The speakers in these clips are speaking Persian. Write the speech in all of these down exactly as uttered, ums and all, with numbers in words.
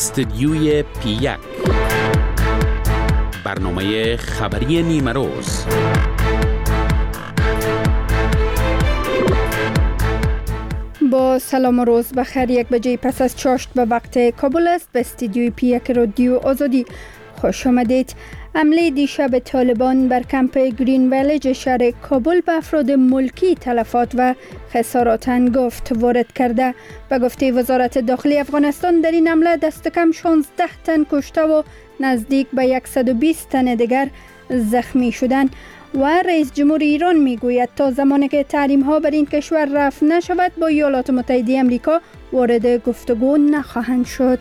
استدیوی پی یک، برنامه خبری نیمه روز. با سلام و روز بخیر. یک بجه پس از چاشت به وقت کابل است. به استدیوی پی یک رادیو آزادی خوش آمدید. حمله دیشب طالبان بر کمپ گرین ویلیج شهر کابل به افراد ملکی تلفات و خسارات هنگفت وارد کرده. به گفته وزارت داخلی افغانستان در این حمله دست کم شانزده تن کشته و نزدیک به صد و بیست تن دیگر زخمی شدند. و رئیس جمهور ایران میگوید تا زمانی که تحریم ها بر این کشور رفع نشود با ایالات متحده آمریکا وارد گفتگو نخواهند شد.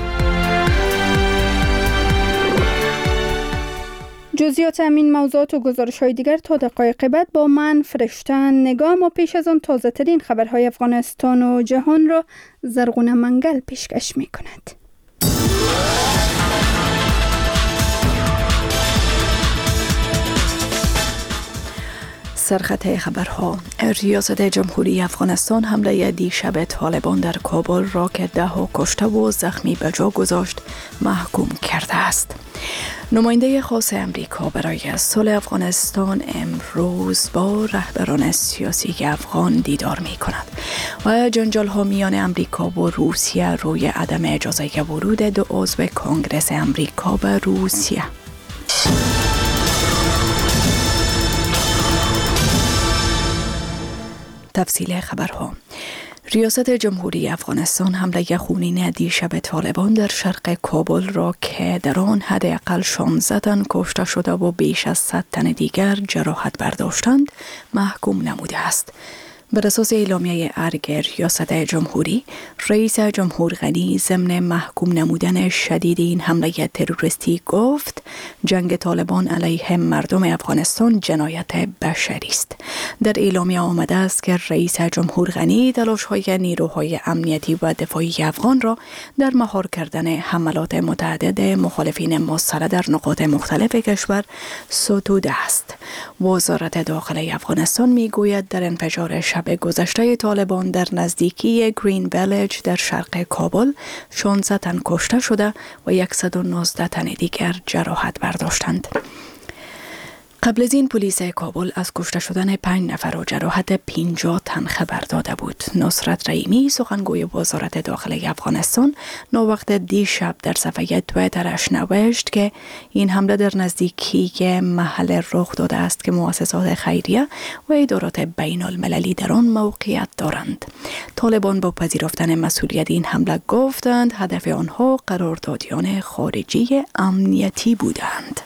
جزئیات همین موضوعات و گزارش های دیگر تا دقایق بعد با من فرشته نگاه. و پیش از آن تازه ترین خبرهای افغانستان و جهان را زرغونه منگل پیشکش می کند. سرخط خبرها: ریاست جمهوری افغانستان حمله دیشب طالبان در کابل را که ده ها کشته و زخمی به جا گذاشت محکوم کرده است. نماینده خاص امریکا برای صلح افغانستان امروز با رهبران سیاسی افغان دیدار می کند و جنجال ها میان امریکا و روسیه روی عدم اجازه ورود دو عضو کنگره امریکا به روسیه. تفصیل خبرها: ریاست جمهوری افغانستان حمله خونین دیشب طالبان در شرق کابل را که در آن حداقل شانزده تن کشته شده و بیش از صد تن دیگر جراحت برداشتند محکوم نموده است. بر اساس اعلامیه ارگ ریاست جمهوری، رئیس جمهور غنی ضمن محکوم نمودن شدید این حمله تروریستی گفت جنگ طالبان علیه مردم افغانستان جنایت بشری است. در اعلامیه آمده است که رئیس جمهور غنی تلاش‌های نیروهای امنیتی و دفاعی افغان را در مهار کردن حملات متعدد مخالفین مسلح در نقاط مختلف کشور ستوده است. وزارت داخلی افغانستان میگوید در انفجار شب گذشته طالبان در نزدیکی گرین ویلیج در شرق کابل شانزده تن کشته شده و صد و نوزده تن دیگر جراحت برداشتند. قبل از این پلیس کابل از کشته شدن پنج نفر و جراحت پنجاه تن خبر داده بود. نصرت رحیمی سخنگوی وزارت داخلی افغانستان نووقت دیشب در صفحه توییترش نوشت که این حمله در نزدیکی محل رخ داده است که مؤسسات خیریه و ادارات بین المللی در آن موقعیت دارند. طالبان با پذیرفتن مسئولیت این حمله گفتند هدف آنها قراردادیان خارجی امنیتی بودند.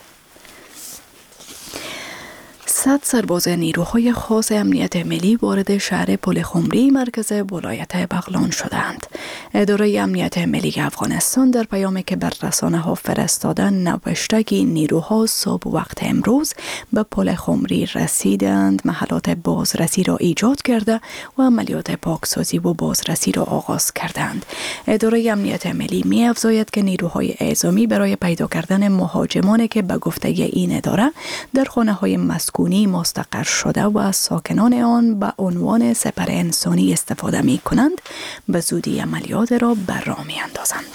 صد سرباز نیروهای خاص امنیت ملی وارد شهر پلخمری مرکز ولایت بغلان شدند. اداره امنیت ملی افغانستان در پیامی که بر رسانه‌ها فرستادن نوشته که نیروها صبح وقت امروز به پلخمری رسیدند، محلات بازرسی را ایجاد کرده و عملیات پاکسازی و بازرسی را آغاز کردند. اداره امنیت ملی می افزاید که نیروهای اعزامی برای پیدا کردن مهاجمانی که به گفته این اداره در خانه‌های مسکونی مستقر شده و از ساکنان آن به عنوان سپر انسانی استفاده می کنند به زودی عملیات را بر راه می اندازند.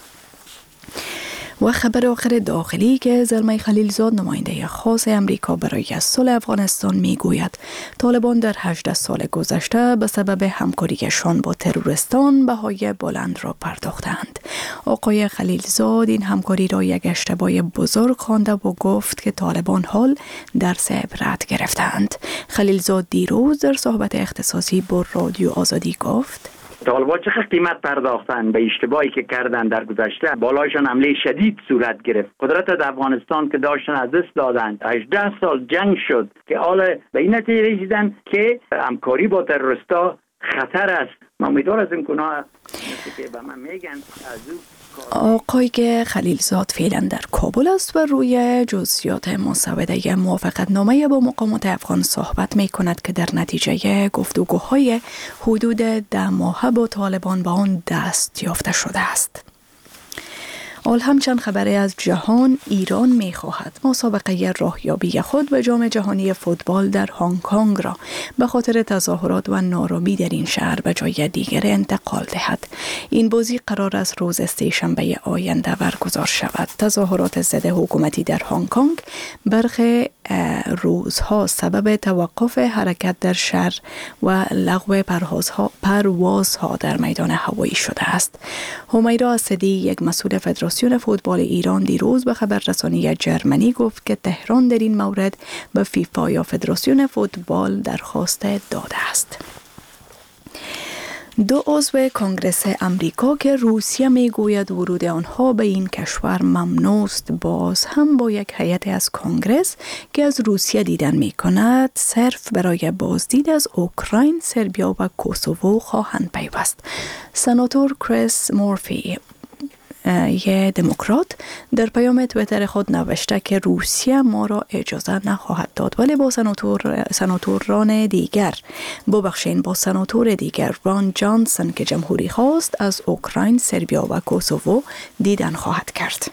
و خبر آخر داخلی که زلمه خلیلزاد نماینده خاص امریکا برای صلح افغانستان میگوید طالبان در هجده سال گذشته به سبب همکاریشان با تروریستان بهای بلند را پرداختند. آقای خلیلزاد این همکاری را یک اشتباه بزرگ خوانده و گفت که طالبان حال درس عبرت گرفتند. خلیلزاد دیروز در صحبت اختصاصی با رادیو آزادی گفت طالبان چقدر قیمت پرداختن به اشتباهی که کردن در گذشته. بالایشان حمله شدید صورت گرفت. قدرت در افغانستان که داشتن از دست دادن. هجده سال جنگ شد که حالا به این نتیجه رسیدن که همکاری با تروریستا خطر است. من امیدوار از این گناه که به من میگن از او. آقای خلیلزاد فعلا در کابل است و روی جزئیات مسوده موافقتنامه با مقامات افغان صحبت می کند که در نتیجه گفتگوهای حدود ده ماهه با طالبان با آن دست یافته شده است. حال همچنان خبری از جهان، ایران می خواهد مسابقه راهیابی خود به جام جهانی فوتبال در هنگ کنگ را به خاطر تظاهرات و نارامی در این شهر به جای دیگر انتقال دهد. این بازی قرار است روز سه‌شنبه آینده برگزار شود. تظاهرات ضد حکومتی در هنگ کنگ برخی روزها سبب توقف حرکت در شهر و لغو پروازها پروازها در میدان هوایی شده است. همیرا اسدی، یک مسئول فدراسیون فوتبال ایران، دیروز به خبررسانی جرمنی گفت که تهران در این مورد به فیفا یا فدراسیون فوتبال درخواست داده است. دو عضو کنگره امریکا که روسیه میگوید ورود آنها به این کشور ممنوع است، باز هم با یک هیئت از کنگرس که از روسیه دیدن می کند صرف برای بازدید از اوکراین، سربیا و کوسوو خواهند پیوست. سناتور کریس مورفی، یه دموکرات، در پیام توییتر خود نوشته که روسیه ما را اجازه نخواهد داد، ولی با سناتور سناتوران دیگر ببخشین با سناتور دیگر ران جانسون که جمهوری خواست از اوکراین، سربیا و کوسوو دیدن خواهد کرد.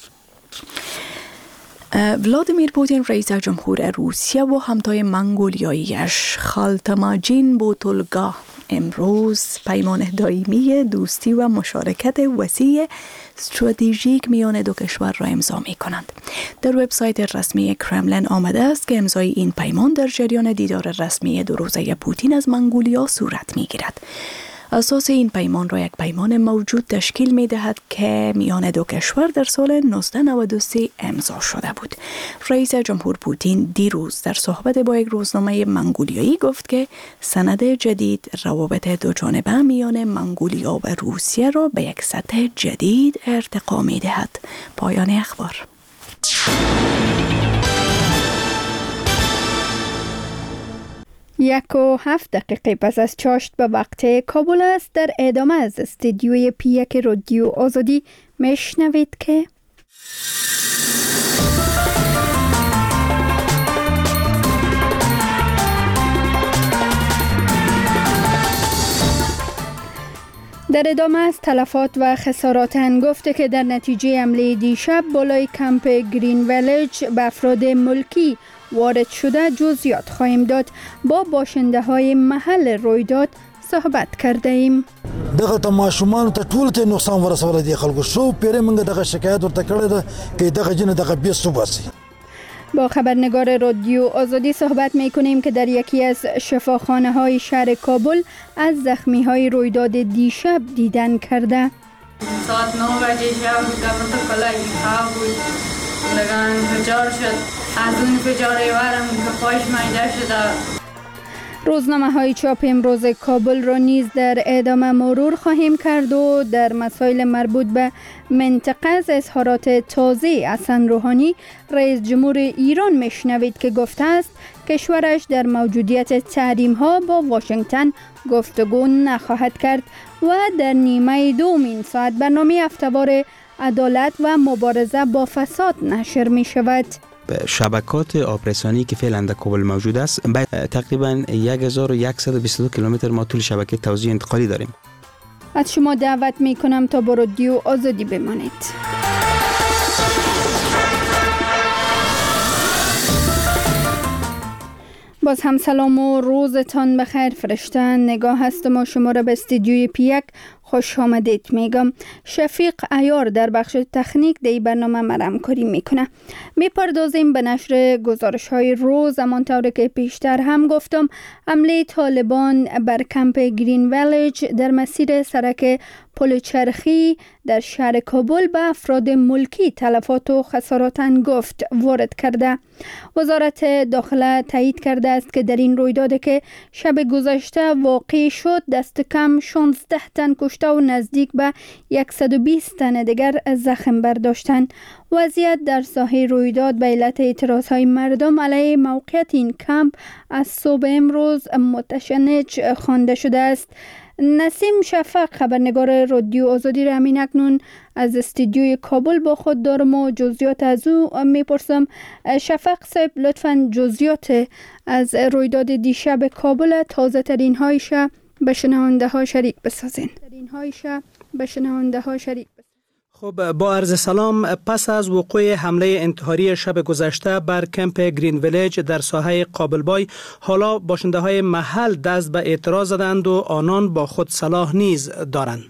ولادیمیر پوتین رئیس جمهور روسیه و همتای منگولیاییش خالتماجین بوتولگا امروز پیمان دائمی دوستی و مشارکت وسیع استراتژیک میان دو کشور را امضا می کنند. در وبسایت رسمی کرملین آمده است که امضای این پیمان در جریان دیدار رسمی دو روزه پوتین از منگولیا صورت می گیرد. اساس این پیمان را یک پیمان موجود تشکیل می دهد که میان دو کشور در سال نوزده نود و سه امضا شده بود. رئیس جمهور پوتین دیروز در صحبت با یک روزنامه منگولیایی گفت که سند جدید روابط دو جانبه میان منگولیا و روسیه را به یک سطح جدید ارتقا می دهد. پایان اخبار. یک و هفت دقیقه پس از چاشت به وقت کابل است. در ادامه از استدیوی پی یک رادیو آزادی میشنوید که در ادامه از تلفات و خسارات هنگفته که در نتیجه حمله دیشب بالای کمپ گرین ویلیج به افراد ملکی وارد شده جزئیات خواهیم داد. با باشنده های محل رویداد صحبت کرده ایم. دغه تماشومان ته ټول ته نقصان ورسول دي خلکو شو پیره منګه دغه شکایت ورته کړی ده که دغه جن دغه بیست وباسي. با خبرنگار رادیو آزادی صحبت می کنیم که در یکی از شفاخانه های شهر کابل از زخمی های رویداد دیشب دیدن کرده. ساعت نه بجه شب بود، قبل کلای خواب بود، لگان فجار شد. از اون فجار ایوارم که پایش میده شده. روزنامه های چاپ امروز کابل را نیز در ادامه مرور خواهیم کرد و در مسائل مربوط به منطقه از اظهارات تازه حسن روحانی رئیس جمهور ایران میشنوید که گفته است کشورش در موجودیت تحریم ها با واشنگتن گفتگو نخواهد کرد و در نیمه دومین ساعت برنامه هفته‌وار عدالت و مبارزه با فساد نشر می شود. شبکات آبرسانی که فعلا در کابل موجود است تقریبا هزار و صد و بیست و دو کیلومتر ما طول شبکه توزیع انتقالی داریم. از شما دعوت می کنم تا با رادیو آزادی بمانید. باز هم سلام و روزتان بخیر. فرشته نگاه هستم و شما را به استودیوی پی یک خوش آمدید میگم. شفیق عیار در بخش تکنیک دی برنامه مرم کاری میکنه. میپردازیم به نشر گزارش های روز. همانطور که پیشتر هم گفتم حمله طالبان بر کمپ گرین ویلیج در مسیر سرک پل چرخی در شهر کابل به افراد ملکی تلفات و خسارات هنگفت وارد کرده. وزارت داخله تایید کرده است که در این رویداد که شب گذشته واقع شد دست کم شانزده تن کشته و نزدیک به صد و بیست تن دیگر زخم برداشتند. وضعیت در ساحه رویداد به علت اعتراضهای مردم علیه موقعیت این کمپ از صبح امروز متشنج خوانده شده است. نسیم شفق خبرنگار رادیو آزادی را همین اکنون از استودیوی کابل با خود دارم و جزئیات از او میپرسم. شفق صاحب لطفاً جزئیات از رویداد دیشب کابل تازه ترین هایش به شنونده ها شریک بسازین. خب با عرض سلام، پس از وقوع حمله انتحاری شب گذشته بر کمپ گرین ویلیج در ساحه قابلبای، حالا باشنده های محل دست به اعتراض زدند و آنان با خود سلاح نیز دارند.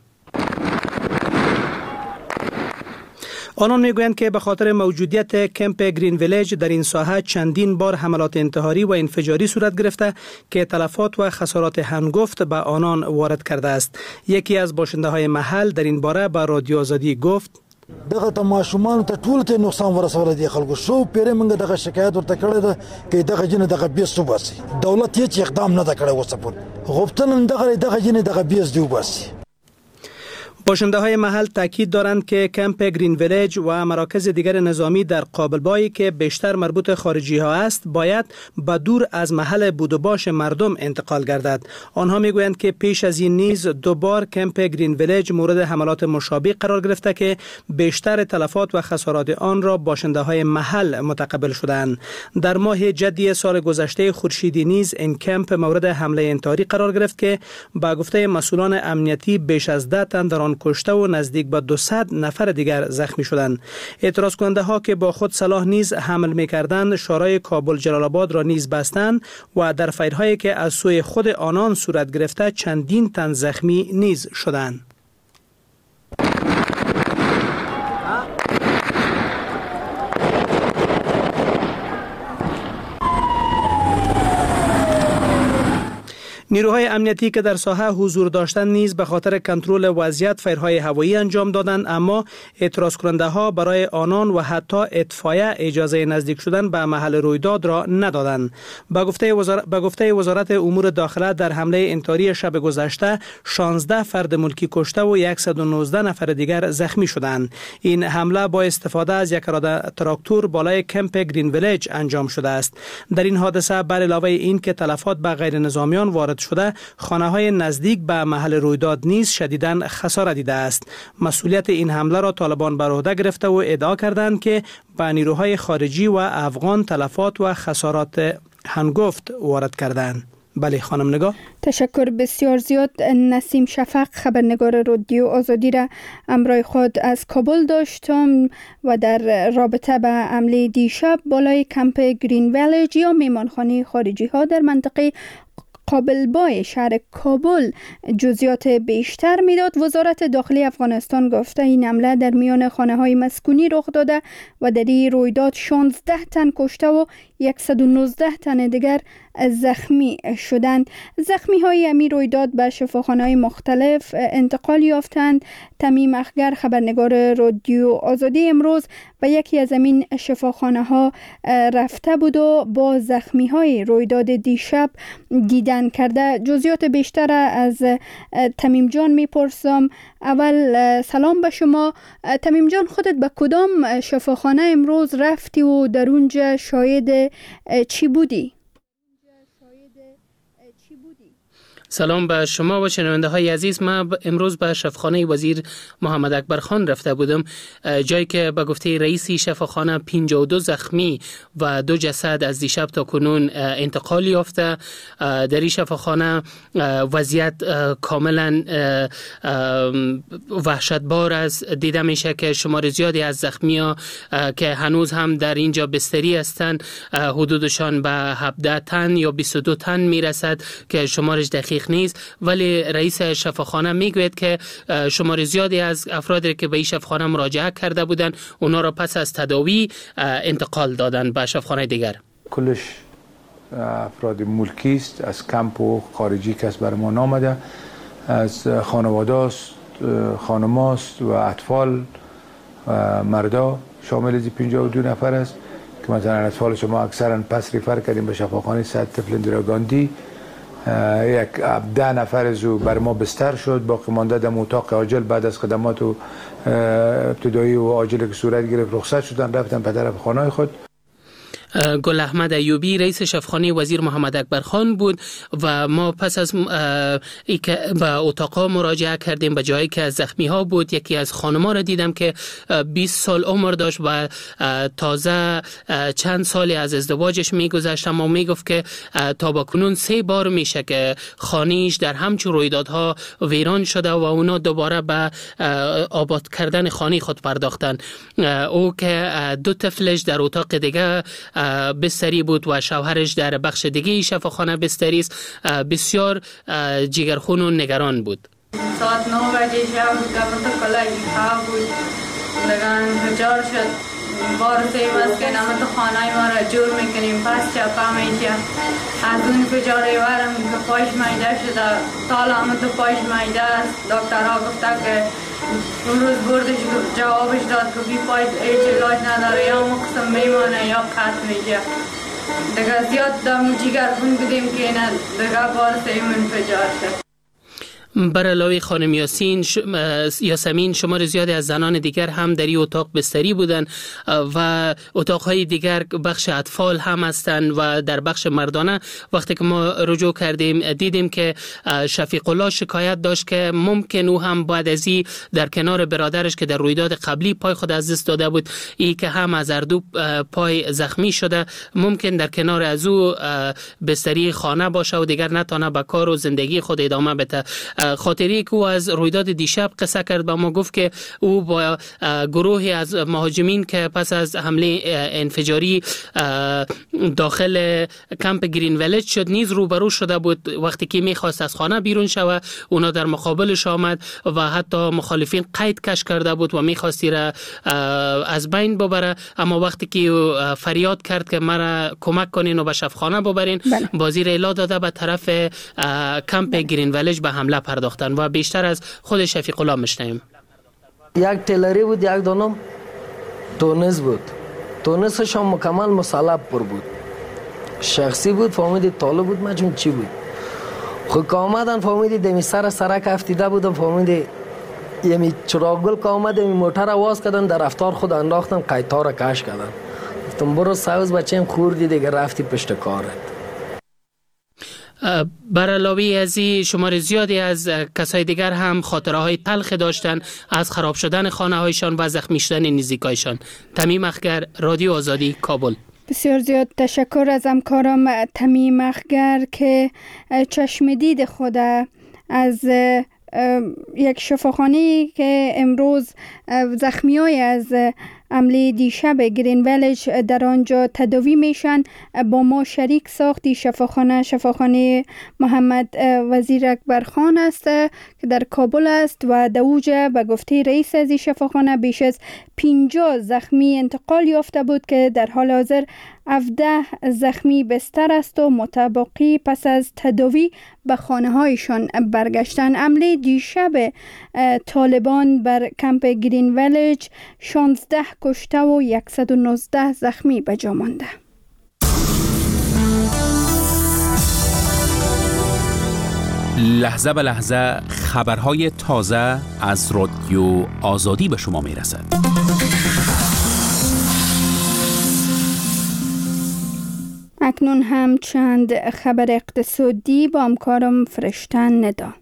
آنان میگویند که به خاطر موجودیت کمپ گرین ویلیج در این ساحه چندین بار حملات انتحاری و انفجاری صورت گرفته که تلفات و خسارات هنگفت به آنان وارد کرده است. یکی از باشنده های محل در این باره به رادیو آزادی گفت: دغه تماشومان ته ټول ته نقصان ورسول دي خلکو شو پیره منګه دغه شکایت ورته کړی ده چې دغه جن دغه بیس وباسي. دولت هیڅ اقدام نه کړی اوسه پورې. غوښتنه دغه دغه جن دغه بیس دی وباسي. باشنده های محل تاکید دارند که کمپ گرین ویلیج و مراکز دیگر نظامی در قابلبای که بیشتر مربوط خارجی ها است باید به دور از محل بود و باش مردم انتقال گردد. آنها میگویند که پیش از این نیز دو بار کمپ گرین ویلیج مورد حملات مشابه قرار گرفته که بیشتر تلفات و خسارات آن را باشنده های محل متقبل شدند. در ماه جدی سال گذشته خورشیدی نیز این کمپ مورد حمله انتحاری قرار گرفت که با گفته مسئولان امنیتی بیش از ده تن در آن کشته و نزدیک به دویست نفر دیگر زخمی شدند. اعتراض کننده ها که با خود سلاح نیز حمل می‌کردند شورای کابل جلال آباد را نیز بستند و در فایرهایی که از سوی خود آنان صورت گرفته چندین تن زخمی نیز شدند. نیروهای امنیتی که در ساحه حضور داشتند نیز به خاطر کنترل وضعیت فایرهای هوایی انجام دادند، اما اعتراض کننده ها برای آنان و حتی اطفایه اجازه نزدیک شدن به محل رویداد را ندادند. به گفته وزارت به گفته وزارت امور داخله در حمله انتحاری شب گذشته شانزده فرد ملکی کشته و صد و نوزده نفر دیگر زخمی شدند. این حمله با استفاده از یک تراکتور بالای کمپ گرین ویلیج انجام شده است. در این حادثه بر علاوه این که تلفات به غیر نظامیان وارد شده، خانه‌های نزدیک به محل رویداد نیز شدیداً خسارت دیده است. مسئولیت این حمله را طالبان بر عهده گرفته و ادعا کردند که به نیروهای خارجی و افغان تلفات و خسارات هنگفت وارد کردند. بله خانم نگاه. تشکر بسیار زیاد. نسیم شفق خبرنگار رادیو آزادی را همراه خود از کابل داشتم و در رابطه به حمله دیشب بالای کمپ گرین ویلیج یا میمانخانه خارجی ها در منطقه قابلبای شهر کابل جزئیات بیشتر میداد. وزارت داخلی افغانستان گفته این حمله در میان خانه های مسکونی رخ داده و در این رویداد شانزده تن کشته و صد و نوزده تن دیگر زخمی شدند. زخمی های امی رویداد به شفاخانه های مختلف انتقال یافتند. تمیم اخگر خبرنگار رادیو آزادی امروز به یکی از امین شفاخانه ها رفته بود و با زخمی های رویداد دیشب دیدن کرده. جزئیات بیشتر از تمیم جان میپرسم. اول سلام به شما تمیم جان، خودت به کدام شفاخانه امروز رفتی و در اونجا شاهد چی بودی؟ سلام به شما و شنونده های عزیز. من امروز به شفاخانه وزیر محمد اکبر خان رفته بودم، جایی که به گفته رئیس شفاخانه پنجاه و دو زخمی و دو جسد از دیشب تا کنون انتقال یافته. در این شفاخانه وضعیت کاملا وحشتبار است. دیده میشه که شمار زیادی از زخمی ها که هنوز هم در اینجا بستری هستند حدودشان به هفده تن یا بیست و دو تن میرسد که شمارش دقیق نیست، ولی رئیس شفاخانه میگوید که شمار زیادی از افرادی که به این شفاخانه مراجعه کرده بودند اونا را پس از تداوی انتقال دادن به شفاخانه دیگر. کلش افراد ملکی است، از کمپ و خارجی کس بر ما نامده، از خانواده است، خانماست و اطفال و مردا شامل از پنجاه و دو نفر است که مثلا اطفال شما اکثرا پس ریفر کردیم به شفاخانه صد طفل اندرا گاندی. یک ده نفر از او بر ما بستر شد، باقی مانده در اتاق عاجل بعد از خدمات و ابتدایی و عاجل که صورت گرفت رخصت شدن رفتن به طرف خانه خود. گل احمد ایوبی رئیس شفاخانه وزیر محمد اکبر خان بود و ما پس از ای که به اتاقا مراجعه کردیم، به جایی که زخمی ها بود، یکی از خانم‌ها را دیدم که بیست سال عمر داشت و تازه چند سالی از ازدواجش میگذشت، اما میگفت که تا با کنون سه بار میشه که خانه‌اش در همچون رویدادها ویران شده و اونا دوباره به آباد کردن خانه خود پرداختن. او که دو طفلش در اتاق دیگه بستری بود و شوهرش در بخش دیگه شفاخانه بستری است، بسیار جگرخون و نگران بود. ساعت نه بجه شب گفت کلای خواب بود، لگان هجار شد بار سیواز که نمت خانه ما را جور میکنیم پس چپا میشه. از اون پجاره وارم که پاش مایده شده، تال آمد پاش مایده است. دکتر ها گفته که اون روز بردش جوابش داد که بی پای ایچ علاج نداره، یا مقسم میمانه یا قطع میشه. دیگه زیاد دم جگر خون بودیم که نه دیگه بار سیمون پجار شد. بر علاوه خانم یاسین ش... یاسمین شمار زیادی از زنان دیگر هم در این اتاق بستری بودند و اتاقهای دیگر بخش اطفال هم هستند و در بخش مردانه وقتی که ما رجوع کردیم دیدیم که شفیق الله شکایت داشت که ممکن او هم بعد از این در کنار برادرش که در رویداد قبلی پای خود از دست داده بود، ای که هم از هر دو پای زخمی شده، ممکن در کنار از او بستری خانه باشه و دیگر نتونه به کار و زندگی خود ادامه بده. خاطری که او از رویداد دیشب قصه کرد با ما، گفت که او با گروهی از مهاجمین که پس از حمله انفجاری داخل کمپ گرین ویلیج شد نیز روبرو شده بود. وقتی که میخواست از خانه بیرون شود اونا در مقابلش آمد و حتی مخالفین قید کش کرده بود و میخواستی را از بین ببره، اما وقتی که فریاد کرد که مرا کمک کنین و به شفاخانه ببرین، بازی را الا داده به طرف کمپ گرین ویلیج به حمله پرداختن و بیشتر از خود شفیق الله میشنیم. یک تلری بود، یک دانم تونس بود، تونسش هم مکمل مسلب پر بود، شخصی بود، فهمیدی طالب بود مجموع چی بود. خود که آمدن فهمیدی دمی سر سرک افتیده بودم، فهمیدی یمی چراغگل که آمد یمی موتر آواز کردن، در رفتار خود انداختن، قیدها را کش کردن. گفتم برو سوز بچه‌ام خوردی دیگه رفتی پشت کارت. بر علاوه از این شمار زیادی از کسای دیگر هم خاطره های تلخ داشتن از خراب شدن خانه هایشان و زخمی شدن نزدیکایشان. تمیم اخگر، رادیو آزادی، کابل. بسیار زیاد تشکر از همکارم تمیم اخگر که چشم دید خود از یک شفاخانه که امروز زخمیای از عملی دیشب گرین ویلیج در آنجا تداوی میشن با ما شریک ساختی. شفاخانه شفاخانه محمد وزیر اکبر خان است که در کابل است و در اوجه به گفته رئیس از شفاخانه بیش از پنجاه زخمی انتقال یافته بود که در حال حاضر هفده زخمی بستر است و متبقی پس از تداوی به خانه هایشان برگشتن. عمله دیشب طالبان بر کمپ گرین ویلیج شانزده کشته و صد و نوزده زخمی به جا مانده. لحظه به لحظه خبرهای تازه از رادیو آزادی به شما می رسد. اکنون هم چند خبر اقتصادی با همکارم فرشتن ندا.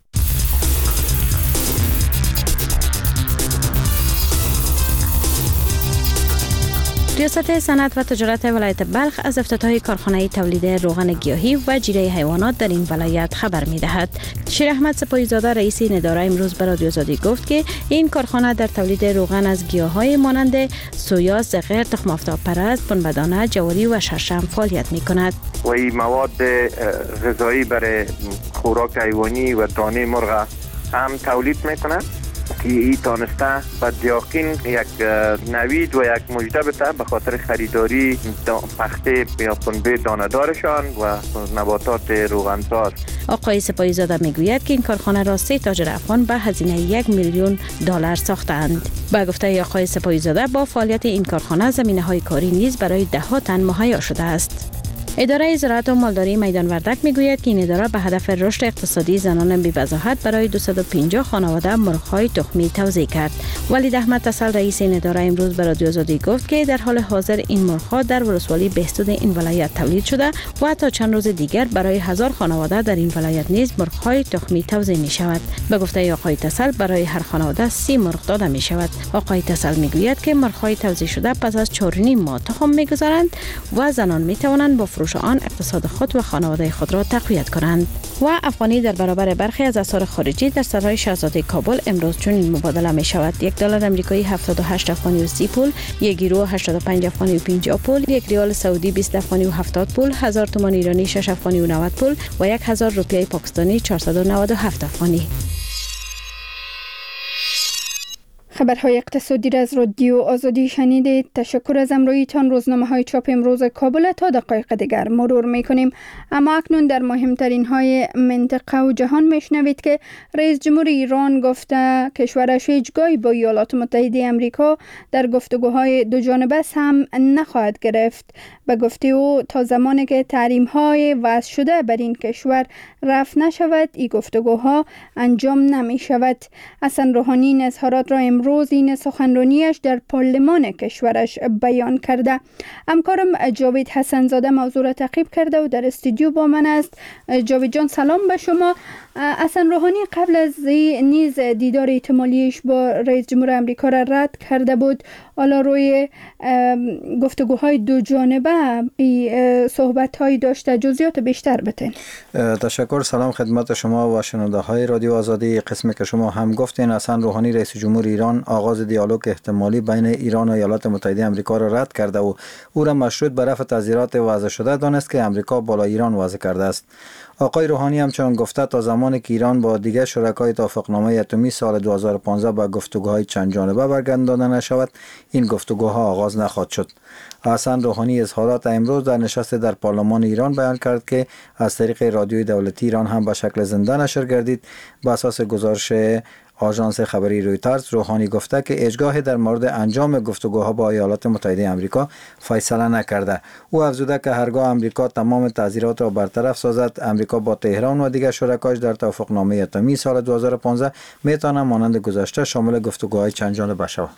ریاست صنعت و تجارت ولایت بلخ از افتتاح کارخانه تولید روغن گیاهی و جیره حیوانات در این ولایت خبر می‌دهد. شیر احمد سپاهیزاده رئیس این اداره امروز به رادیو آزادی گفت که این کارخانه در تولید روغن از گیاهای مانند سویا، زغر، تخم آفتاب پرست، پنبه‌دانه، جواری و شرشم فعالیت می‌کند. و این مواد غذایی برای خوراک حیوانی و دانه مرغ هم تولید می‌کند که این تانسته به یقین یک نوید و یک مژده بده به خاطر خریداری پخته یا پنبه دانه‌دارشان و نباتات روغنساز. آقای سپاهیزاده میگوید که این کارخانه را سه تاجر افغان به هزینه یک میلیون دلار ساختند. با گفته آقای سپاهیزاده با فعالیت این کارخانه زمینه‌های کاری نیز برای ده ها تن مهیا شده است. اداره زراعت و مالداری میدان وردک میگوید که این اداره به هدف رشد اقتصادی زنان بی‌وضاحت برای دویست و پنجاه خانواده مرغ‌های تخمی توزیع کرد. ولید احمد تسل رئیس این اداره امروز به رادیو آزادی گفت که در حال حاضر این مرغ‌ها در ولسوالی بهستون این ولایت تولید شده و تا چند روز دیگر برای هزار خانواده در این ولایت نیز مرغ‌های تخمی توزیع می شود. به گفته آقای تسل برای هر خانواده سی مرغ داده می شود. آقای تسل می گوید که مرغ‌های توزیع شده پس از چهار و نیم ماه تخم می گذارند و زنان می توانند با فروش آن اقتصاد خود و خانواده خود را تقویت کنند. و افغانی در برابر برخی از اسعار خارجی در سرای شاهزاده کابل امروز چنین مبادله می شود: یک دلار آمریکایی هفتاد و هشت افغانی و سی پول، یک یورو هشتاد و پنج افغانی و پنجاه پول، یک ریال سعودی بیست افغانی و هفتاد پول، هزار تومان ایرانی شش افغانی و نود پول و یک هزار روپیه پاکستانی چهارصد و نود و هفت افغانی. خبرهای اقتصادی را از رادیو آزادی شنیدید. تشکر از همراهیتان. روزنامه های چاپ امروز کابل تا دقایق دیگر مرور می کنیم. اما اکنون در مهمترین های منطقه و جهان می شنوید که رئیس جمهور ایران گفته کشورش هیچ گاهی با ایالات متحده آمریکا در گفتگوهای دو جانبه هم نخواهد گرفت. به گفته او تا زمانی که تحریم های وضع شده بر این کشور رفع نشود این گفتگوها انجام نمی شود. حسن روحانی این اظهارات را امروز این سخنرانیش در پارلمان کشورش بیان کرده. همکارم جاوید حسن زاده موضوع را تعقیب کرده و در استودیو با من است. جاوید جان سلام به شما. حسن روحانی قبل از نیز دیدار احتمالیش با رئیس جمهور آمریکا را رد کرده بود. حالا روی گفتگوهای دو جانبه صحبت‌هایی داشته، جزئیات بیشتر بتین. تشکر. سلام خدمت شما و شنونده های رادیو آزادی. قسمی که شما هم گفتین حسن روحانی رئیس جمهور ایران آغاز دیالوگ احتمالی بین ایران و ایالات متحده آمریکا را رد کرده و او را مشروط به رفع تعزیرات وضع شده دانست که آمریکا بالا ایران وضع کرده است. آقای روحانی همچنان گفته تا زمانی که ایران با دیگر شرکای توافقنامه اتمی سال دو هزار و پانزده به گفتگوهای چند جانبه برگردانده نشود این گفتگوها آغاز نخواهد شد. حسن روحانی اظهارات امروز در نشست در پارلمان ایران بیان کرد که از طریق رادیوی دولتی ایران هم به شکل زنده نشر گردید. به اساس گزارش آژانس خبری رویترز روحانی گفته که هیچگاه در مورد انجام گفتگوها با ایالات متحده آمریکا فیصله نکرده. او افزوده که هرگاه آمریکا تمام تعزیرات را برطرف سازد آمریکا با تهران و دیگر شرکایش در توافقنامه اتمی سال دو هزار و پانزده میتواند مانند گذشته شامل گفتگوهای چند جانبه شود.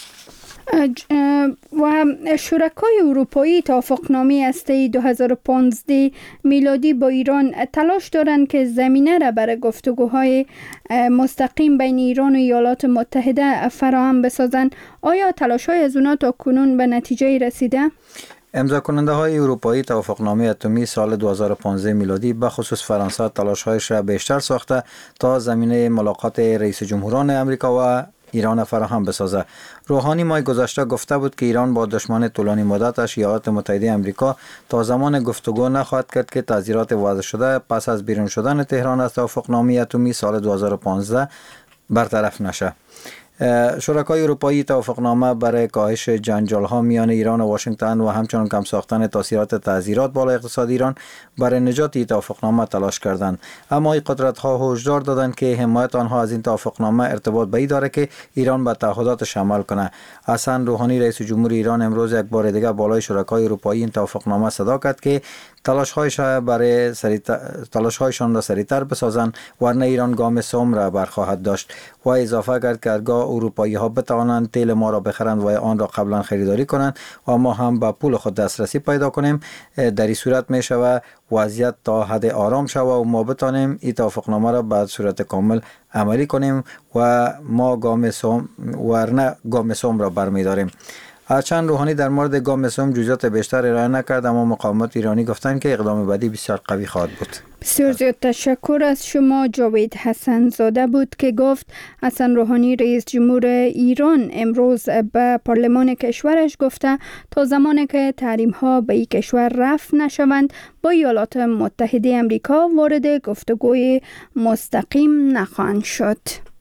و شرکای اروپایی توافقنامه هسته دو هزار و پانزده میلادی با ایران تلاش دارند که زمینه را برای گفتگوهای مستقیم بین ایران و ایالات متحده فراهم بسازند. آیا تلاش های از اونا تا کنون به نتیجه رسیده؟ امضا کننده های اروپایی توافقنامه اتمی سال دو هزار و پانزده میلادی به خصوص فرانسه تلاش‌هایش را بیشتر ساخته تا زمینه ملاقات رئیس جمهوران آمریکا و ایران فراهم بسازد. روحانی ماه گذشته گفته بود که ایران با دشمن طولانی مدتش ایالات متحده آمریکا تا زمان گفتگو نخواهد کرد که تعزیرات وضع شده پس از بیرون شدن تهران از توافقنامه اتمی سال دو هزار و پانزده برطرف نشه. شرکای اروپایی توافقنامه برای کاهش جنجال‌ها میان ایران و واشنگتن و همچنین کم ساختن تاثیرات تعزیرات بالای اقتصاد ایران برای نجات این توافقنامه تلاش کردند. اما این قدرت‌ها هشدار دادند که حمایت آنها از این توافقنامه ارتباط به این داره که ایران به تعهداتش عمل کنه. حسن روحانی رئیس جمهور ایران امروز یک بار دیگر بالای شرکای اروپایی این توافقنامه صدا کرد که تلاش‌هایش برای تلاش‌هایشان را سریعتر بسازند ورنه ایران گام سوم را برخواهد داشت. و اضافه کرد که هرگاه اروپایی ها بتوانند تیل ما را بخرند و آن را قبلا خریداری کنند و ما هم به پول خود دسترسی پیدا کنیم در این صورت می شود وضعیت تا حد آرام شود و ما بتانیم این توافقنامه را به صورت کامل عملی کنیم و ما گام سوم ورنه گام سوم را برمیداریم. هرچند روحانی در مورد گام سوم جزئیات بیشتر ارائه نکرد اما مقامات ایرانی گفتند که اقدام بعدی بسیار قوی خواهد بود. بسیار زیاد تشکر از شما. جاوید حسن زاده بود که گفت حسن روحانی رئیس جمهور ایران امروز به پارلمان کشورش گفته تا زمانی که تحریم ها به این کشور رفع نشوند با ایالات متحده آمریکا وارد گفتگوی مستقیم نخواهند شد.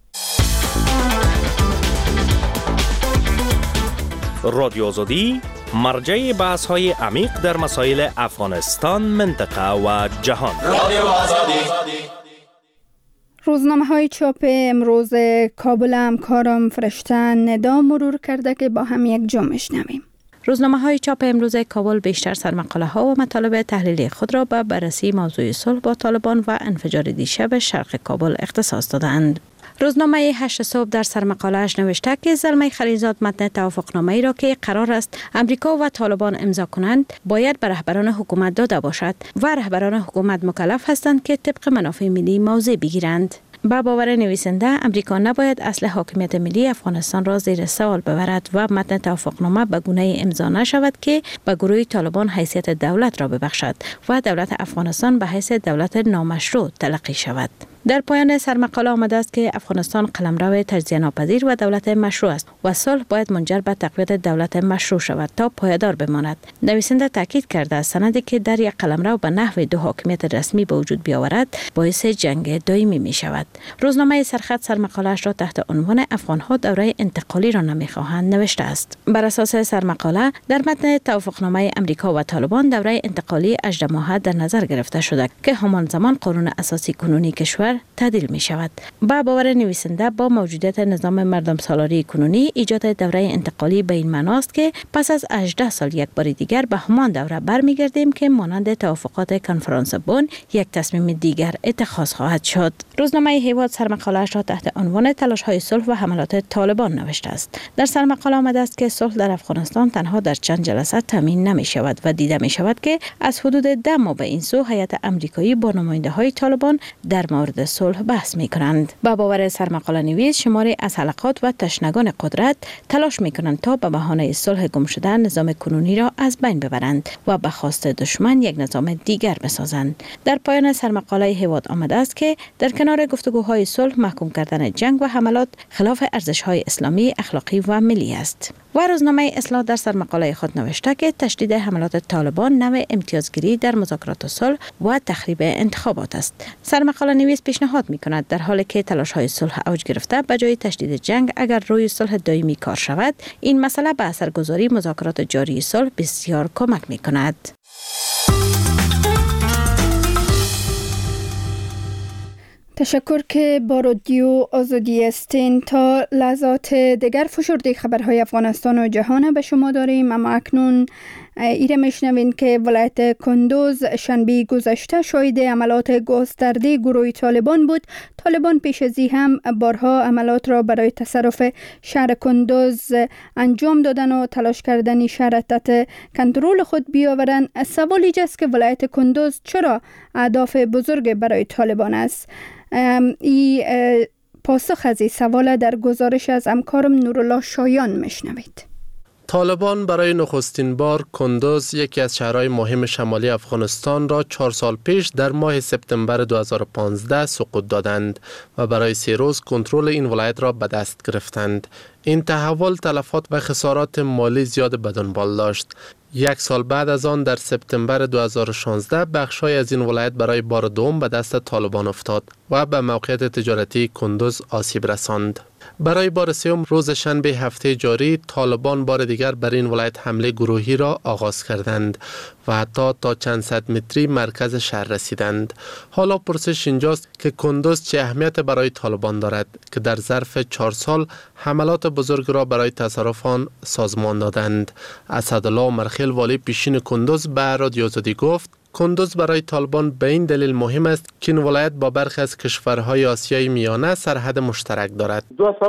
رادیو آزادی مرجع بحث های عمیق در مسائل افغانستان، منطقه و جهان. رادیو آزادی. روزنامه های چاپ امروز کابل همکارم فرشته ندا مرور کرده که با هم یک جا میشنویم. روزنامه های چاپ امروز کابل بیشتر سرمقاله ها و مطالب تحلیلی خود را به بررسی موضوع صلح با طالبان و انفجار دیشب شرق کابل اختصاص دادند. روزنامه هشت صبح در سرمقاله‌اش نوشته که زلمه خلیزاد متن توافقنامه‌ای را که قرار است امریکا و طالبان امضا کنند باید به رهبران حکومت داده باشد و رهبران حکومت مکلف هستند که طبق منافع ملی موضع بگیرند. با باور نویسنده امریکا نباید اصل حاکمیت ملی افغانستان را زیر سوال ببرد و متن توافقنامه به گونه امضا نشود که به گروه طالبان حیثیت دولت را ببخشد و دولت افغانستان به حیث دولت نامشروع تلقی شود. در پایان سرمقاله آمده است که افغانستان قلمرو تجزیه ناپذیر و دولت مشروع است و صلح باید منجر به تقویت دولت مشروع شود تا پایدار بماند. نویسنده تاکید کرده است سندی که در یک قلمرو به نحو دو حاکمیت رسمی به وجود بیاورد باعث جنگ دائمی می شود. روزنامه سرخط سرمقاله‌اش را تحت عنوان افغان‌ها دوره انتقالی را نمی‌خواهند نوشته است. بر اساس سرمقاله در متن توافقنامه امریکا و طالبان دوره انتقالی هجده ماهه در نظر گرفته شده که همان زمان قانون اساسی کنونی کشور تعدیل می شود. با باور نویسنده با موجودیت نظام مردم سالاری کنونی ایجاد دوره انتقالی به این معناست که پس از هجده سال یک بار دیگر به همان دوره برمیگردیم که مانند توافقات کنفرانس بن یک تصمیم دیگر اتخاذ خواهد شد. روزنامه هیواد سرمقاله‌اش را تحت عنوان تلاش‌های صلح و حملات طالبان نوشته است. در سرمقاله آمده است که صلح در افغانستان تنها در چند جلسه تامین نمی شود و دیده می شود که از حدود ده ماه به این سو هیئت آمریکایی با نماینده‌های طالبان در مورد صلح بحث می کنند. با باور سرمقاله نویس شماری از حلقات و تشنگان قدرت تلاش می کنند تا به بهانه صلح گم شده نظام کنونی را از بین ببرند و به خواست دشمن یک نظام دیگر بسازند. در پایان سرمقاله هیواد آمده است که در کنار گفتگوهای صلح محکوم کردن جنگ و حملات خلاف ارزش‌های اسلامی، اخلاقی و ملی است. و روزنامه اصلاح در سرمقاله خود نوشته که تشدید حملات طالبان نوع امتیازگیری در مذاکرات صلح و تخریب انتخابات است. سرمقاله نویس پیشنهاد می‌کند در حالی که تلاش‌های صلح اوج گرفته به جای تشدید جنگ اگر روی صلح دائمی کار شود، این مسئله به اثرگذاری مذاکرات جاری صلح بسیار کمک می‌کند. تشکر که با رادیو آزادی هستین. تا لحظات دیگر فشرده خبرهای افغانستان و جهان به شما داریم، اما اکنون ایره میشنوین که ولایت کندوز شنبه گذشته شاهد عملات گسترده گروه طالبان بود. طالبان پیش از این هم بارها عملات را برای تصرف شهر کندوز انجام دادن و تلاش کردن شهر تحت کنترل خود بیاورند. سوال اینجاست که ولایت کندوز چرا اهداف بزرگ برای طالبان است؟ ای پاسخ از این سوال در گزارش از همکارم نورالله شایان میشنوید. طالبان برای نخستین بار کندوز، یکی از شهرهای مهم شمالی افغانستان را چهار سال پیش در ماه سپتامبر دو هزار و پانزده سقوط دادند و برای سه روز کنترل این ولایت را به دست گرفتند. این تحول تلفات و خسارات مالی زیاد به دنبال داشت. یک سال بعد از آن در سپتامبر دو هزار و شانزده بخشای از این ولایت برای بار دوم به دست طالبان افتاد و به موقعیت تجارتی کندوز آسیب رساند. برای بار سوم روز شنبه هفته جاری طالبان بار دیگر بر این ولایت حمله گروهی را آغاز کردند و حتی تا چند صد متری مرکز شهر رسیدند. حالا پرسش اینجاست که کندوز چه اهمیت برای طالبان دارد که در ظرف چهار سال حملات بزرگ را برای تصرف آن سازمان دادند. اسدالله مرخیل والی پیشین کندوز به رادیو آزادی گفت کندوز برای طالبان به این دلیل مهم است که این ولایت با برخی از کشورهای آسیای میانه سرحد مشترک دارد.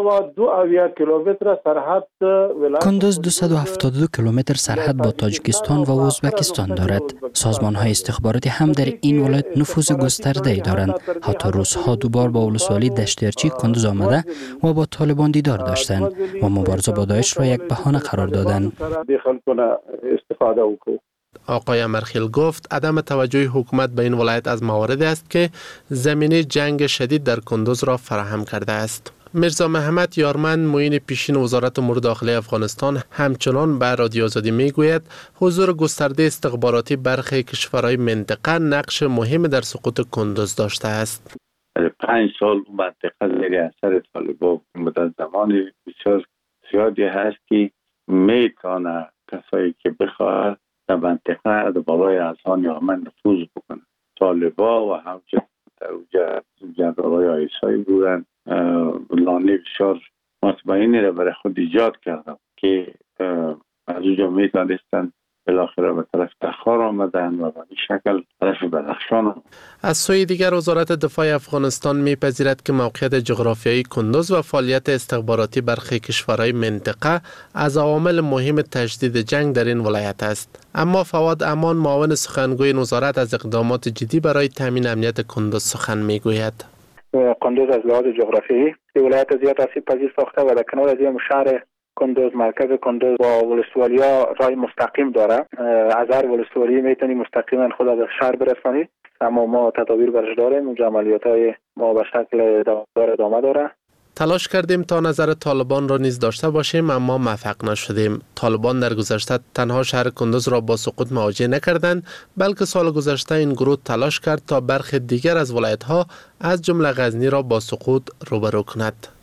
کندوز دویست و هفتاد و دو کیلومتر سرحد با تاجیکستان و ازبکستان دارد. سازمان‌های استخباراتی هم در این ولایت نفوذ گسترده‌ای دارند. حتی روس‌ها دوبار با ولسوالی دشتیرچی کندوز آمده و با طالبان دیدار داشتند و مبارزه با داعش را یک بهانه قرار دادند. آقای امرخیل گفت عدم توجه حکومت به این ولایت از مواردی است که زمینه جنگ شدید در کندوز را فراهم کرده است. میرزا محمد یارمند معین پیشین وزارت امور داخلی افغانستان همچنان به رادیو آزادی میگوید حضور گسترده استخباراتی برخی کشورهای منطقه نقش مهم در سقوط کندوز داشته است. پنج سال منطقه زیر اثر طالبان مدت زمان بسیار زیادی هست که میتونه کسایی که بخواهد در منطقه در بالای اذهان یارمند نفوذ بکنه. طالبا و همچنین در اوجه جنرالای آیسایی بودن لانه بسیار مطمئنی را برای خود ایجاد کردم که از اونجا میتونستن بالاخره به طرف تخار آمدن و به این شکل طرف بدخشان. از سوی دیگر وزارت دفاع افغانستان میپذیرد که موقعیت جغرافیایی کندوز و فعالیت استخباراتی برخی کشورهای منطقه از عوامل مهم تشدید جنگ در این ولایت است. اما فواد امان معاون سخنگوی وزارت از اقدامات جدی برای تامین امنیت کندوز سخن میگوید. کندوز از لحاظ جغرافیایی ولایت زیاد آسیب پذیر ساخته و در کنار از این شهر کندوز مرکز کندوز با ولسوالیا راه مستقیم داره. از هر ولسوالی میتونی مستقیما خود از شهر برسانی، اما ما تدابیر برش داریم. اونجا عملیاتای ما به شکل دوامدار ادامه داره. تلاش کردیم تا نظر طالبان را نیز داشته باشیم اما موفق نشدیم. طالبان در گذشته تنها شهر کندوز را با سقوط مواجه نکردند، بلکه سال گذشته این گروه تلاش کرد تا برخی دیگر از ولایت‌ها از جمله غزنی را با سقوط روبرو کند.